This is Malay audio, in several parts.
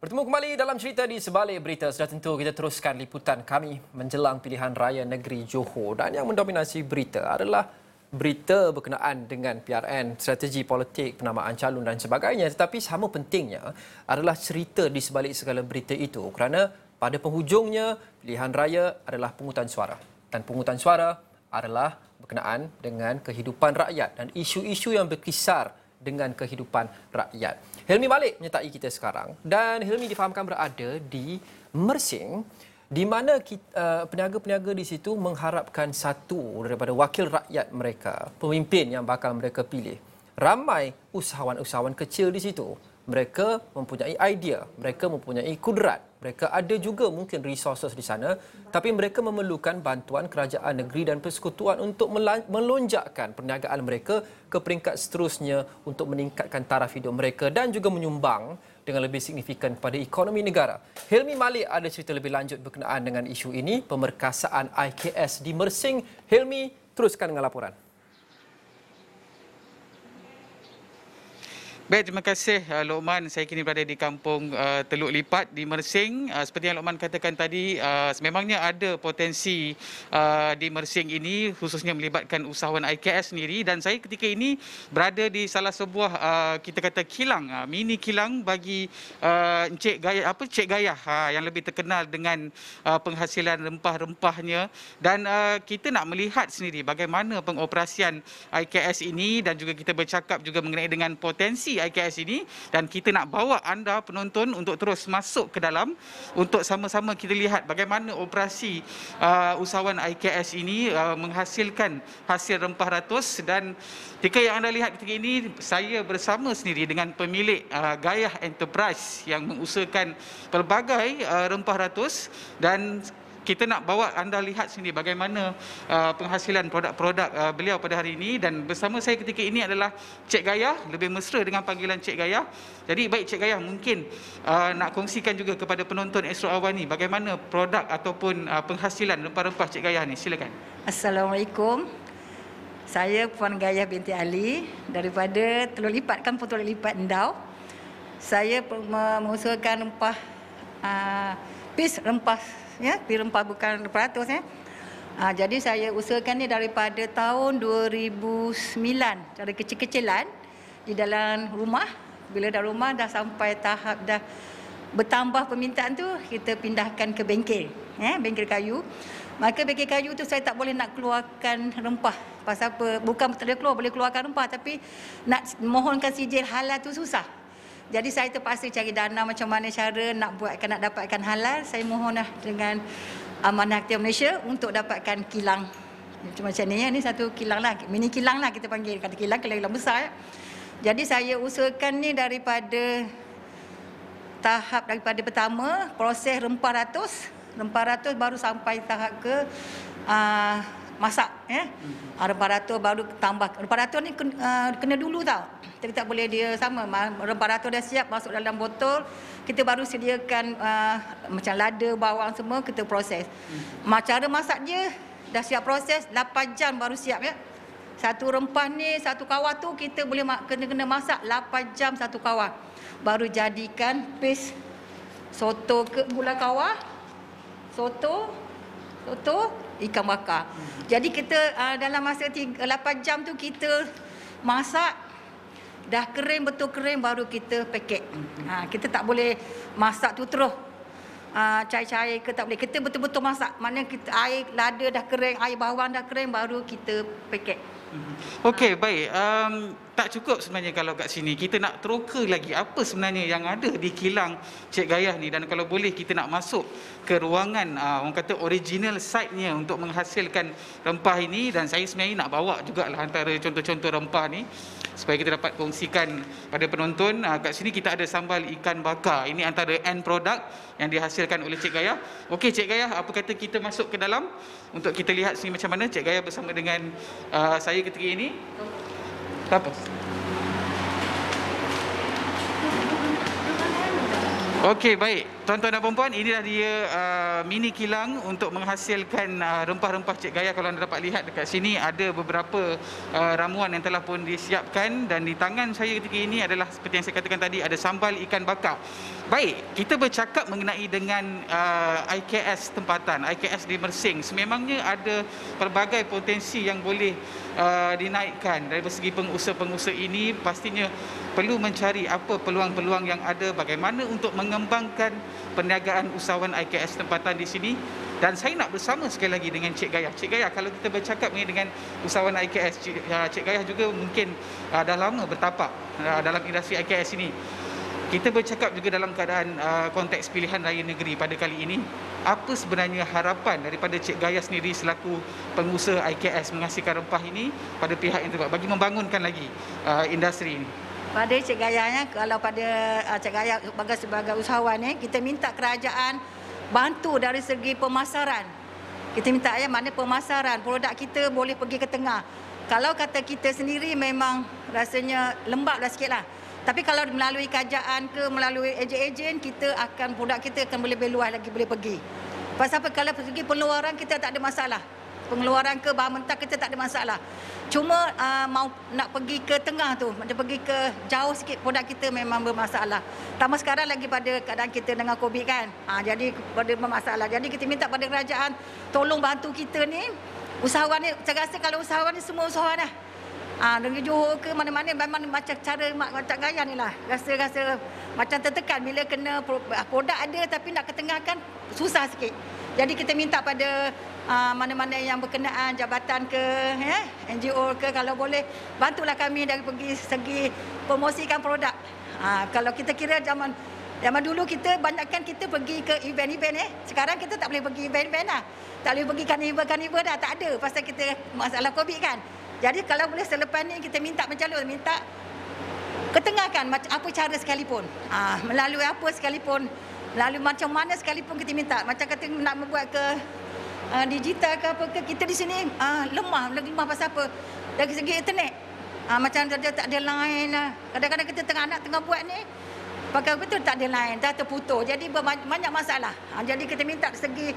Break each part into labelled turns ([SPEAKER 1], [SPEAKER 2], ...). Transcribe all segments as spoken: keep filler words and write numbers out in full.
[SPEAKER 1] Bertemu kembali dalam cerita di sebalik berita. Sudah tentu kita teruskan liputan kami menjelang pilihan raya negeri Johor. Dan yang mendominasi berita adalah berita berkenaan dengan P R N, strategi politik, penamaan calon dan sebagainya. Tetapi sama pentingnya adalah cerita di sebalik segala berita itu. Kerana pada penghujungnya, pilihan raya adalah pungutan suara. Dan pungutan suara adalah berkenaan dengan kehidupan rakyat dan isu-isu yang berkisar dengan kehidupan rakyat. Hilmi Malik menyertai kita sekarang dan Hilmi difahamkan berada di Mersing di mana kita, uh, peniaga-peniaga di situ mengharapkan satu daripada wakil rakyat mereka, pemimpin yang bakal mereka pilih. Ramai usahawan-usahawan kecil di situ. Mereka mempunyai idea, mereka mempunyai kudrat, mereka ada juga mungkin resources di sana, tapi mereka memerlukan bantuan kerajaan negeri dan persekutuan untuk melonjakkan perniagaan mereka ke peringkat seterusnya untuk meningkatkan taraf hidup mereka dan juga menyumbang dengan lebih signifikan pada ekonomi negara. Hilmi Malik ada cerita lebih lanjut berkenaan dengan isu ini, pemerkasaan I K S di Mersing. Hilmi, teruskan dengan laporan.
[SPEAKER 2] Baik, terima kasih uh, Lokman. Saya kini berada di kampung uh, Teluk Lipat di Mersing. Uh, seperti yang Lokman katakan tadi, uh, memangnya ada potensi uh, di Mersing ini khususnya melibatkan usahawan I K S sendiri, dan saya ketika ini berada di salah sebuah uh, kita kata kilang, uh, mini kilang bagi uh, Encik Gayah, apa Cik Gayah uh, yang lebih terkenal dengan uh, penghasilan rempah-rempahnya, dan uh, kita nak melihat sendiri bagaimana pengoperasian I K S ini dan juga kita bercakap juga mengenai dengan potensi I K S ini, dan kita nak bawa anda penonton untuk terus masuk ke dalam untuk sama-sama kita lihat bagaimana operasi uh, usahawan I K S ini uh, menghasilkan hasil rempah ratus. Dan jika yang anda lihat ketika ini, saya bersama sendiri dengan pemilik uh, Gayah Enterprise yang mengusahakan pelbagai uh, rempah ratus, dan kita nak bawa anda lihat sendiri bagaimana uh, penghasilan produk-produk uh, beliau pada hari ini. Dan bersama saya ketika ini adalah Cik Gayah, lebih mesra dengan panggilan Cik Gayah. Jadi baik Cik Gayah, mungkin uh, nak kongsikan juga kepada penonton Astro Awan ni bagaimana produk ataupun uh, penghasilan rempah-rempah Cik Gayah ni. Silakan.
[SPEAKER 3] Assalamualaikum. Saya Puan Gayah binti Ali daripada Teluk Lipat, Kampung Teluk Lipat, Endau. Saya mengusahakan rempah uh, pis rempah, ya, pis rempah bukan peratus, ya. Ha, jadi saya usahakan ni daripada tahun dua ribu sembilan, dari kecil-kecilan di dalam rumah. Bila dah rumah dah sampai tahap dah bertambah permintaan tu, kita pindahkan ke bengkel, ya, bengkel kayu. Maka bengkel kayu tu saya tak boleh nak keluarkan rempah. Pasal apa? Bukan tak boleh keluar, boleh keluarkan rempah, tapi nak mohonkan sijil halal tu susah. Jadi saya terpaksa cari dana macam mana cara nak buatkan, nak dapatkan halal. Saya mohonlah dengan Amanah Hati Malaysia untuk dapatkan kilang macam ni, ya. Ni satu kilang lah, mini kilang lah kita panggil. Kata kilang, kilang besar, ya. Jadi saya usahakan ni daripada tahap daripada pertama proses rempah ratus, rempah ratus baru sampai tahap ke uh, masak, ya. Uh, rempah ratus baru tambah. Rempah ratus ni kena, uh, kena dulu tau. Kita tak boleh dia sama. Rempah ratus dah siap masuk dalam botol, kita baru sediakan uh, macam lada, bawang semua, kita proses. Hmm. Cara masak dia dah siap proses, lapan jam baru siap, ya. Satu rempah ni, satu kawah tu kita boleh kena-kena masak lapan jam satu kawah. Baru jadikan pis soto ke gula kawah, soto, soto, ikan bakar. Hmm. Jadi kita uh, dalam masa lapan jam tu kita masak, dah kering, betul kering, baru kita paket. Ha, kita tak boleh masak tu terus uh, cair-cair ke, tak boleh. Kita betul-betul masak. Maknanya kita air lada dah kering, air bawang dah kering, baru kita paket.
[SPEAKER 2] Okey, baik. Um, tak cukup sebenarnya kalau kat sini. Kita nak teroka lagi apa sebenarnya yang ada di kilang Cik Gayah ni. Dan kalau boleh kita nak masuk ke ruangan uh, orang kata original site-nya untuk menghasilkan rempah ini. Dan saya sebenarnya nak bawa jugalah antara contoh-contoh rempah ni supaya kita dapat kongsikan pada penonton. Uh, kat sini kita ada sambal ikan bakar. Ini antara end product yang dihasilkan oleh Cik Gayah. Okey Cik Gayah, apa kata kita masuk ke dalam untuk kita lihat sini macam mana Cik Gayah bersama dengan uh, saya ketika ini. Apa? Okey, baik. tuan-tuan dan puan-puan, inilah dia uh, mini kilang untuk menghasilkan uh, rempah-rempah Cik Gayah. Kalau anda dapat lihat dekat sini ada beberapa uh, ramuan yang telah pun disiapkan, dan di tangan saya ketika ini adalah seperti yang saya katakan tadi, ada sambal ikan bakar. Baik, kita bercakap mengenai dengan uh, I K S tempatan, I K S di Mersing. Sememangnya ada pelbagai potensi yang boleh uh, dinaikkan. Dari segi pengusaha-pengusaha ini pastinya perlu mencari apa peluang-peluang yang ada, bagaimana untuk mengembangkan perniagaan usahawan I K S tempatan di sini. Dan saya nak bersama sekali lagi dengan Cik Gayah. Cik Gayah, kalau kita bercakap dengan usahawan I K S, Cik, Cik Gayah juga mungkin uh, dah lama bertapak uh, dalam industri I K S ini. Kita bercakap juga dalam keadaan uh, konteks pilihan raya negeri pada kali ini. Apa sebenarnya harapan daripada Cik Gayah sendiri selaku pengusaha I K S menghasilkan rempah ini pada pihak yang terlibat bagi membangunkan lagi uh, industri ini?
[SPEAKER 3] Pada Cik Gayahnya, kalau pada uh, Cik Gayah sebagai, sebagai usahawan ni, kita minta kerajaan bantu dari segi pemasaran. Kita minta ya mana pemasaran, produk kita boleh pergi ke tengah. Kalau kata kita sendiri memang rasanya lembab dah sikit lah. Tapi kalau melalui kerajaan ke melalui ejen-ejen, kita akan produk kita akan boleh lebih luas lagi, boleh pergi. Pasal apa? Kalau segi pengeluaran kita tak ada masalah. Pengeluaran ke bahan mentah kita tak ada masalah. Cuma uh, mau nak pergi ke tengah tu, nak pergi ke jauh sikit, produk kita memang bermasalah. Tambah sekarang lagi pada keadaan kita dengan COVID kan. Ha, jadi pada bermasalah. Jadi kita minta pada kerajaan tolong bantu kita ni. Usahawan ni, saya rasa kalau usahawan ni semua usahawan dah. Ah, negeri Johor ke mana-mana memang macam cara macam Gayah ni lah. Rasa-rasa macam tertekan bila kena produk ada tapi nak ketengahkan susah sikit. Jadi kita minta pada uh, mana-mana yang berkenaan jabatan ke, ya, N G O ke, kalau boleh bantulah kami dari pergi segi promosikan produk. Uh, kalau kita kira zaman zaman dulu kita banyakkan kita pergi ke event-event eh. Sekarang kita tak boleh pergi event-event dah. Tak boleh pergi carnival-carnival dah, tak ada pasal kita masalah COVID kan. Jadi kalau boleh selepas ni kita minta macam tu, minta ketengahkan macam apa cara sekalipun. Ah, melalui apa sekalipun, melalui macam mana sekalipun kita minta. Macam kata nak membuat ke uh, digital ke apa ke, kita di sini uh, lemah, lagi lemah pasal apa? Dari segi internet. Ah, macam tak ada, tak ada line lah. Kadang-kadang kita tengah anak tengah buat ni, pakai betul tak ada line, dah terputus. Jadi banyak masalah. Ah, jadi kita minta segi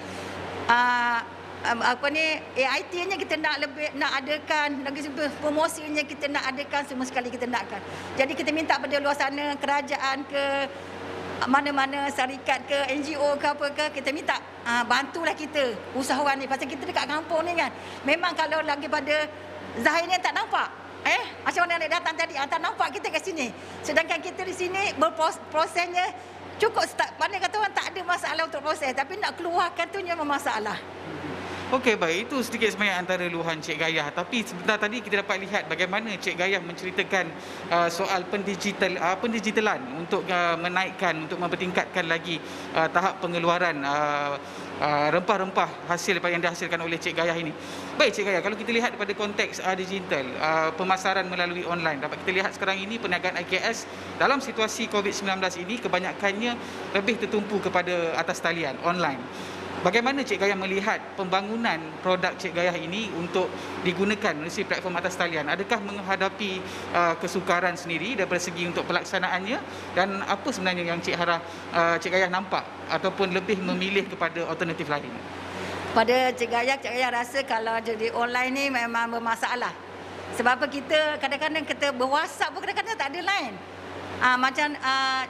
[SPEAKER 3] uh, Um, apa ni A I T-nya kita nak lebih nak adakan, lagi promosinya kita nak adakan, semua sekali kita nakkan. Jadi kita minta pada luar sana kerajaan ke mana-mana syarikat ke N G O ke apa ke, kita minta uh, bantulah kita usahawan ni pasal kita dekat kampung ni kan. Memang kalau lagi pada Zahir ni tak nampak. Eh, macam mana nak datang tadi, tak nampak kita kat sini. Sedangkan kita di sini berprosesnya cukup start. Mana kata orang tak ada masalah untuk proses, tapi nak keluarkan tu memang masalah.
[SPEAKER 2] Okey, baik. Itu sedikit sebanyak antara luahan Cik Gayah. Tapi sebentar tadi kita dapat lihat bagaimana Cik Gayah menceritakan uh, soal pendigital, uh, pendigitalan untuk uh, menaikkan, untuk mempertingkatkan lagi uh, tahap pengeluaran uh, uh, rempah-rempah hasil yang dihasilkan oleh Cik Gayah ini. Baik Cik Gayah, kalau kita lihat pada konteks uh, digital, uh, pemasaran melalui online, dapat kita lihat sekarang ini perniagaan I K S dalam situasi COVID sembilan belas ini kebanyakannya lebih tertumpu kepada atas talian, online. Bagaimana Cik Gayah melihat pembangunan produk Cik Gayah ini untuk digunakan melalui platform atas talian? Adakah menghadapi uh, kesukaran sendiri daripada segi untuk pelaksanaannya, dan apa sebenarnya yang Cik harap uh, Cik Gayah nampak ataupun lebih memilih kepada alternatif lain?
[SPEAKER 3] Pada Cik Gayah, Cik Gayah rasa kalau jadi online ni memang bermasalah. Sebab kita kadang-kadang kita ber-WhatsApp pun kadang-kadang tak ada line. Ah, macam ah,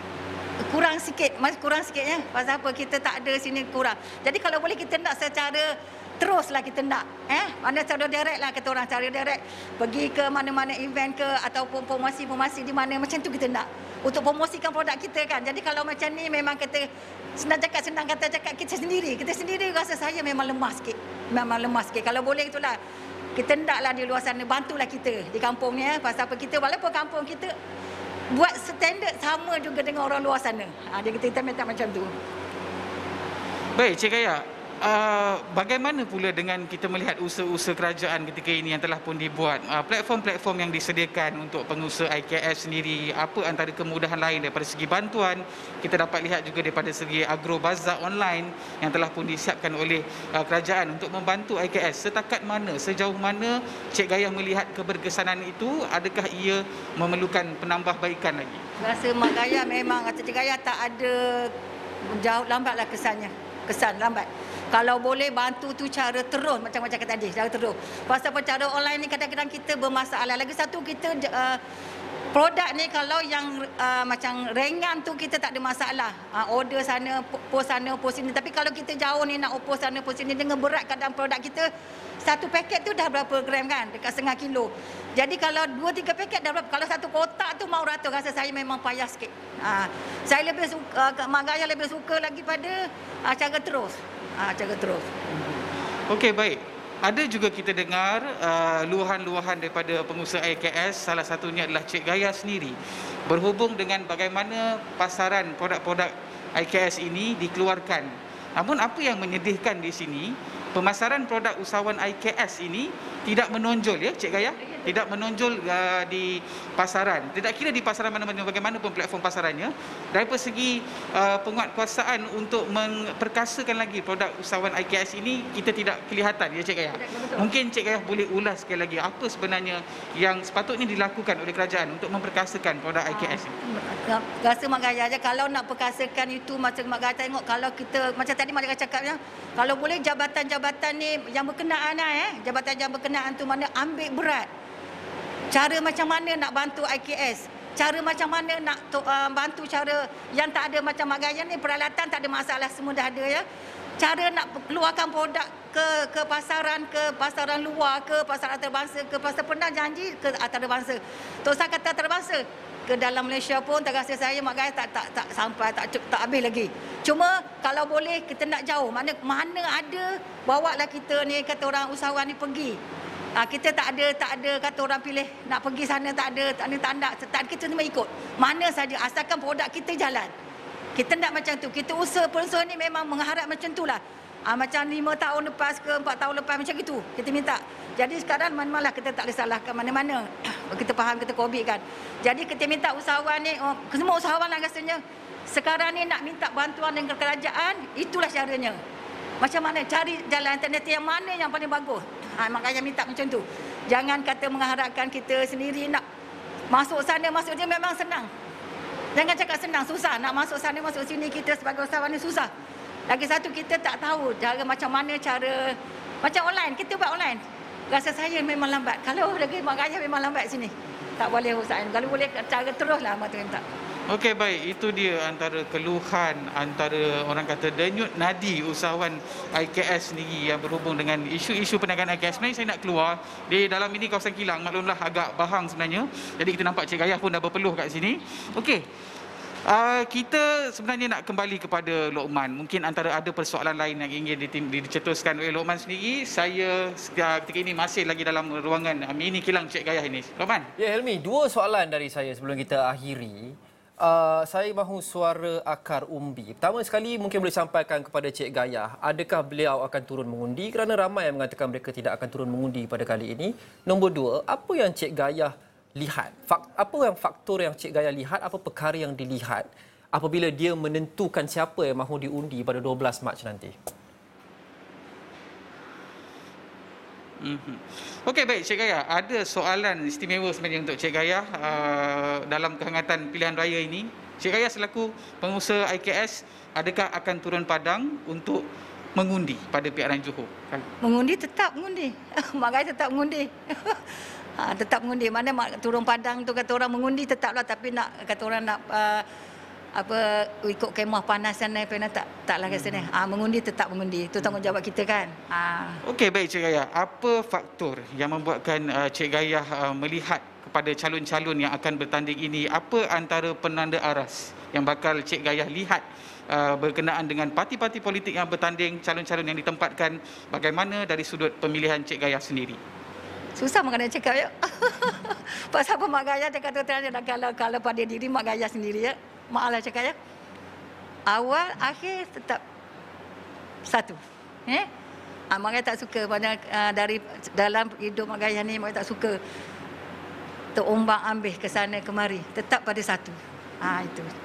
[SPEAKER 3] kurang sikit, mas kurang sikitnya. Pasal apa? Kita tak ada sini kurang. Jadi kalau boleh kita nak secara teruslah kita nak. Eh, mana cara direct lah kata orang, cara direct pergi ke mana-mana event ke ataupun promosi-promosi di mana macam tu kita nak untuk promosikan produk kita kan. Jadi kalau macam ni memang kita senang cakap, senang kata cakap kita sendiri. Kita sendiri rasa saya memang lemah sikit. Memang lemah sikit. Kalau boleh itulah kita hendaklah di luar sana bantulah kita di kampung ni eh. Pasal apa, kita walaupun kampung kita buat standard sama juga dengan orang luar sana. Ha, dia kita minta macam tu.
[SPEAKER 2] Baik Cik Gayah, uh, bagaimana pula dengan kita melihat usaha-usaha kerajaan ketika ini yang telah pun dibuat, uh, platform-platform yang disediakan untuk pengusaha I K S sendiri, apa antara kemudahan lain daripada segi bantuan? Kita dapat lihat juga daripada segi agro bazar online yang telah pun disiapkan oleh uh, kerajaan untuk membantu I K S. Setakat mana, sejauh mana Cik Gayah melihat keberkesanan itu? Adakah ia memerlukan penambahbaikan lagi?
[SPEAKER 3] Rasa Mak Gayah memang, Cik Gayah tak ada jauh lambatlah kesannya. Kesan lambat. Kalau boleh bantu tu cara terus macam macam kata tadi, cara terus. Pasal cara online ni kadang-kadang kita bermasalah. Lagi satu kita uh, produk ni kalau yang uh, macam ringan tu kita tak ada masalah. Uh, order sana, post sana, post sini. Tapi kalau kita jauh ni nak post sana, post sini dengan berat kadang produk kita, satu paket tu dah berapa gram kan? Dekat setengah kilo. Jadi kalau dua tiga paket dah berapa? Kalau satu kotak tu mau ratus, rasa saya memang payah sikit. Uh, saya lebih suka, uh, Mak Gaya lebih suka lagi pada uh, cara terus. Uh, cara terus.
[SPEAKER 2] Okey, baik. Ada juga kita dengar uh, luahan-luahan daripada pengusaha I K S, salah satunya adalah Cik Gaya sendiri, berhubung dengan bagaimana pasaran produk-produk I K S ini dikeluarkan. Namun apa yang menyedihkan di sini, pemasaran produk usahawan I K S ini tidak menonjol, ya Cik Gaya? Tidak menonjol uh, di pasaran. Tidak kira di pasaran mana-mana, bagaimanapun platform pasarannya. Dari segi uh, penguatkuasaan untuk memperkasakan lagi produk usahawan I K S ini, kita tidak kelihatan, ya Cik Gaya? Mungkin Cik Gaya boleh ulas sekali lagi apa sebenarnya yang sepatutnya dilakukan oleh kerajaan untuk memperkasakan produk I K S ini?
[SPEAKER 3] Rasa Mak Gaya aja, kalau nak perkasakan itu macam Mak Gaya tengok, kalau kita macam tadi Mak Gaya cakapnya, kalau boleh jabatan-jabatan ni yang berkenaan eh, jabatan yang berkenaan tu mana ambil berat. Cara macam mana nak bantu I K S, cara macam mana nak uh, bantu cara yang tak ada macam Mak Gaya ni, peralatan tak ada masalah, semua dah ada ya. Cara nak keluarkan produk ke ke pasaran, ke pasaran luar, ke pasaran antarabangsa, ke pasar pernah janji ke antarabangsa. Tak usah kata antarabangsa, ke dalam Malaysia pun tak rasa saya Mak Gaya tak tak tak sampai, tak tak habis lagi. Cuma kalau boleh kita nak jauh, mana mana ada bawalah kita ni kata orang usahawan ni pergi. Ha, kita tak ada tak ada kata orang pilih nak pergi sana, tak ada tak ada tanda, tak, kita cuma ikut mana saja asalkan produk kita jalan. Kita nak macam tu. Kita usaha pengusaha ni memang mengharap macam itulah. Ha, macam lima tahun lepas ke empat tahun lepas macam itu kita minta. Jadi sekarang mana-mana kita tak boleh salahkan mana-mana. Kita faham kita Covid kan. Jadi kita minta usahawan ni, oh, semua usahawan lah rasanya sekarang ni nak minta bantuan dengan kerajaan, itulah caranya. Macam mana cari jalan alternatif yang mana yang paling bagus. Ha, makanya minta macam tu. Jangan kata mengharapkan kita sendiri nak masuk sana, masuk dia memang senang. Jangan cakap senang, susah. Nak masuk sana, masuk sini kita sebagai usahawan ni susah. Lagi satu kita tak tahu cara macam mana cara, macam online, kita buat online. Rasa saya memang lambat. Kalau lagi Mak Gaya memang lambat sini. Tak boleh usahakan. Kalau boleh cara teruslah Mak tu minta.
[SPEAKER 2] Okey, baik, itu dia antara keluhan, antara orang kata denyut nadi usahawan I K S sendiri yang berhubung dengan isu-isu perniagaan I K S. Sebenarnya saya nak keluar di dalam ini kawasan kilang, maklumlah agak bahang sebenarnya. Jadi kita nampak Cik Gaya pun dah berpeluh kat sini. Okey, uh, kita sebenarnya nak kembali kepada Lokman. Mungkin antara ada persoalan lain yang ingin dicetuskan oleh Lokman sendiri. Saya ketika ini masih lagi dalam ruangan mini kilang Cik Gaya ini. Lokman.
[SPEAKER 1] Ya Helmi, dua soalan dari saya sebelum kita akhiri. Uh, saya mahu suara akar umbi. Pertama sekali mungkin boleh sampaikan kepada Cik Gaya, adakah beliau akan turun mengundi kerana ramai yang mengatakan mereka tidak akan turun mengundi pada kali ini. Nombor dua, apa yang Cik Gaya lihat? Fak, apa yang faktor yang Cik Gaya lihat, apa perkara yang dilihat apabila dia menentukan siapa yang mahu diundi pada dua belas Mac nanti?
[SPEAKER 2] Mm-hmm. Okey, baik Cik Gaya, ada soalan istimewa sebenarnya untuk Cik Gaya uh, dalam kehangatan pilihan raya ini. Cik Gaya selaku pengusaha I K S, adakah akan turun padang untuk mengundi pada P R N Johor?
[SPEAKER 3] Mengundi tetap mengundi. Mak Gaya tetap mengundi. ha, tetap mengundi. Mana mak turun padang tu kata orang mengundi tetaplah, tapi nak kata orang nak uh, apa ikut kemah panas sana pernah tak taklah kat sana. Ah mengundi tetap mengundi. Itu tanggungjawab kita kan. Ah.
[SPEAKER 2] Okey, baik Cik Gaya. Apa faktor yang membuatkan uh, Cik Gaya uh, melihat kepada calon-calon yang akan bertanding ini? Apa antara penanda aras yang bakal Cik Gaya lihat uh, berkenaan dengan parti-parti politik yang bertanding, calon-calon yang ditempatkan, bagaimana dari sudut pemilihan Cik Gaya sendiri?
[SPEAKER 3] Susah mak nak cakap ya. Pasal apa Mak Gaya cakap tu terang nak kalau kalau pada diri Mak Gaya sendiri ya. Maaflah cakap ya. Awal akhir tetap satu. Eh? Ah, Mak Gaya tak suka banyak uh, dari dalam hidup Mak Gaya ni, Mak Gaya tak suka terombang ambih ke sana kemari. Tetap pada satu. Ah itu.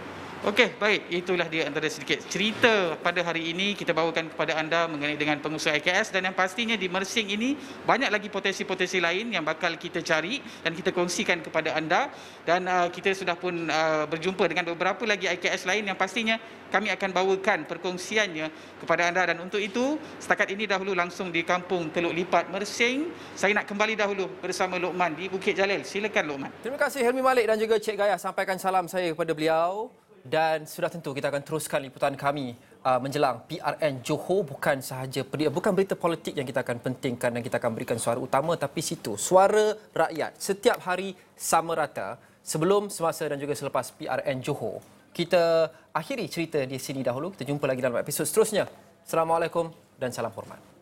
[SPEAKER 2] Okey, baik. Itulah dia antara sedikit cerita pada hari ini kita bawakan kepada anda mengenai dengan pengusaha I K S, dan yang pastinya di Mersing ini banyak lagi potensi-potensi lain yang bakal kita cari dan kita kongsikan kepada anda, dan uh, kita sudah pun uh, berjumpa dengan beberapa lagi I K S lain yang pastinya kami akan bawakan perkongsiannya kepada anda. Dan untuk itu, setakat ini dahulu langsung di Kampung Teluk Lipat, Mersing. Saya nak kembali dahulu bersama Lokman di Bukit Jalil. Silakan Lokman.
[SPEAKER 1] Terima kasih Helmi Malik dan juga Cik Gayah. Sampaikan salam saya kepada beliau. Dan sudah tentu kita akan teruskan liputan kami uh, menjelang P R N Johor. Bukan sahaja bukan berita politik yang kita akan pentingkan dan kita akan berikan suara utama, tapi situ suara rakyat setiap hari sama rata sebelum, semasa dan juga selepas P R N Johor. Kita akhiri cerita di sini dahulu. Kita jumpa lagi dalam episod seterusnya. Assalamualaikum dan salam hormat.